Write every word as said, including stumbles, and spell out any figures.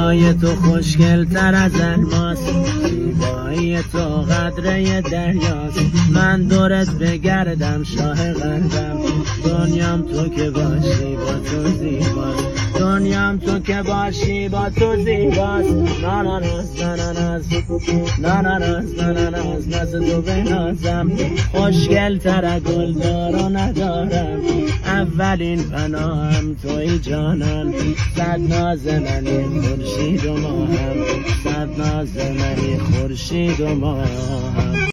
زیبایی تو خوشگل تر از الماس، زیبایی تو قدره دریاست. من دورت بگردم شاه قلبم، دنیام تو که باشی با تو زیباست، دنیام تو که باشی با تو زیباست. نه نه ناز نه نه ناز نه نه ناز نه نه ناز ناز تو بنازم، خوشگل تر گلدارو ندارم، اولین پناهم توی جانم. صد ناز منی خورشید و ماهم، صد ناز منی خورشید و ماهم.